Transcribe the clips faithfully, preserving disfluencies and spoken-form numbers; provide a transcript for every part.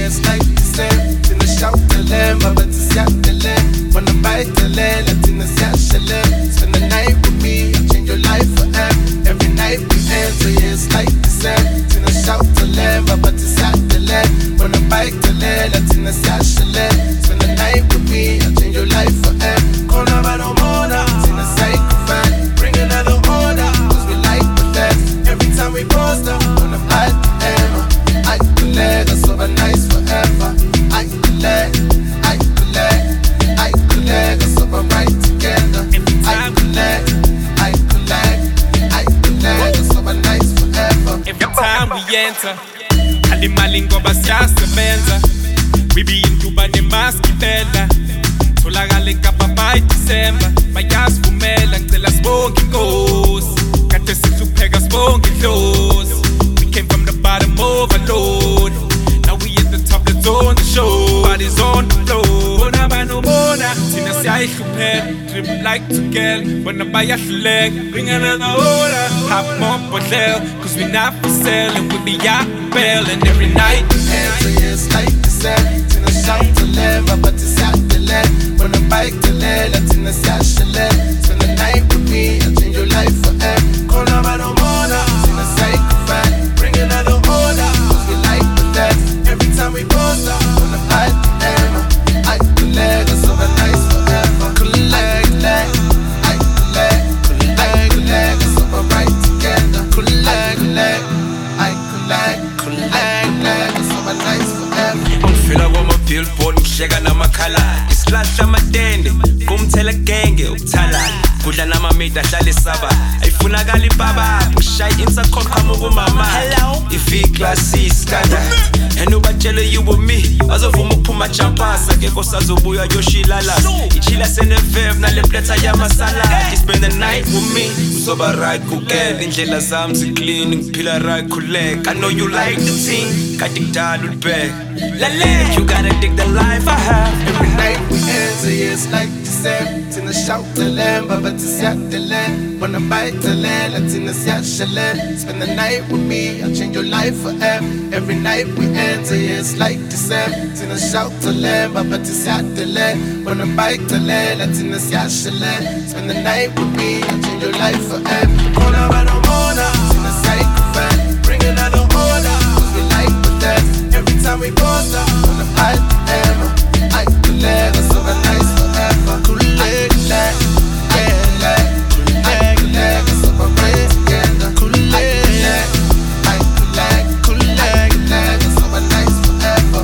years like the same. Tina shout the lamb, but it's yet the lamb. Wanna bite the land, Tina sash the lamb. Spend the night with me, I'll change your life forever. Every night we end, two years like the same. Tina shout the lamb, but it's yet the lamb. Wanna bite the land, Tina sash the lamb. Spend the night with me, I'll change your life forever. Kona bado mona, Tina sacrifice. Bring another order, cause we like with that. Every time we post up, wanna bite the hammer. I collect, that's over nice forever. I collect, I collect, I collect, that's over right together. I collect, I collect, I collect, that's over nice forever. Every time we enter, alimali ngoba siyasebenza. We be in Dubai nemaski phela. Tholakala eKapa by December. Bayasivumela ngicela sibonge inkosi. Kade sihlupheka sibonge idlozi. We came from the bottom overload. Now we at the top, let's on the show. Bodies on the floor. Bona bano bona, Tina siyayihlupheka. Drip like to girl, bona bayahluleka. Bring another order, hop more bottle. Cause we not for sale and we be out bell. And every night and two years like the same. Tina shout to land, but it's out the land. Wanna bike the land, Tina sash the land. Spend the night with me, I'll change your life forever. Kona bado mona, Tina sacrifice. Bring another order, cause we like with that. Every time we post up, wanna bite the hammer. I collect, that's over nice forever. Collect, collect, I collect, collect, collect, that's over right together. Collect, collect, I collect, collect, collect, that's over nice forever. Ungifila kwama-billboard ngihleka namakhala isilahla amatende kumthela genge ukuthalala kudla namamida ahlala esaba ayifunakala ibaba ushaye insakhono qhamuka umama i-V-class iskanda and ubatshele you with me azovuma ukuphuma champasa ngekho sazobuya yoshilalasa ichila senevev nale pleta yamasala spend the night with me uzoba right kugela indlela zami ziclean ngiphila right khuleka I know you like the thing kade kudala ulibheka lale you gotta dig the life I have. Every night we end, so yeah, it's like the same. Tina shout the land, but it's yet the land. Wanna bite the land, Tina sash the land. Spend the night with me, I'll change your life forever. Every night we end, so yeah, it's like the same. Tina shout the land, but it's yet the land. Wanna bite the land, Tina sash the land. Spend the night with me, I'll change your life forever. Kona bado mona, Tina sacrifice. Bring another order, cause we like with that. Every time we post up, wanna bite the hammer. I collect, that's over nice forever. Collect, collect, I collect, I collect, that's over right together. Collect, I collect, collect, collect, that's over nice forever.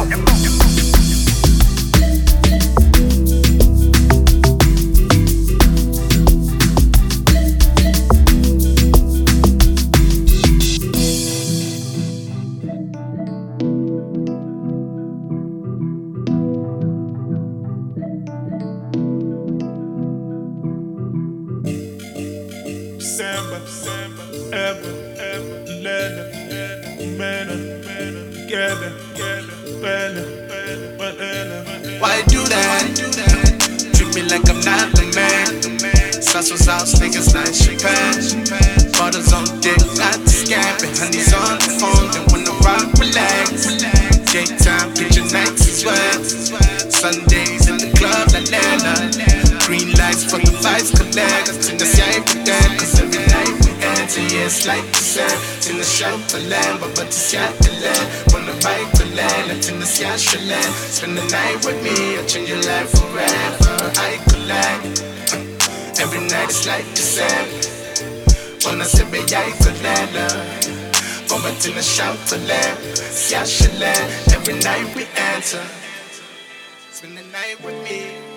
Samba, samba, ever, ever, lena, lena, mena, mena, together, together, bella, bella, bella. Why do that? Treat me like I'm not the man. Sauce was out, niggas like Champagne. Bottles on dick, not the scamping. Honey's on the phone, then wanna rock, relax. Daytime, picture nights as well. Sundays in the club, La Lana. Green lights for the vibes collect. I've seen the same with that, cause every night we enter, yeah, it's like the same. In the shop for land, but it's yet the land. Wanna bite the land, it's in the yash land. Spend the night with me, I'll change your life forever. I collect. Every night it's like the same. Wanna say me, I collect. But in the shop for land, yash land. Every night we enter. Spend the night with me.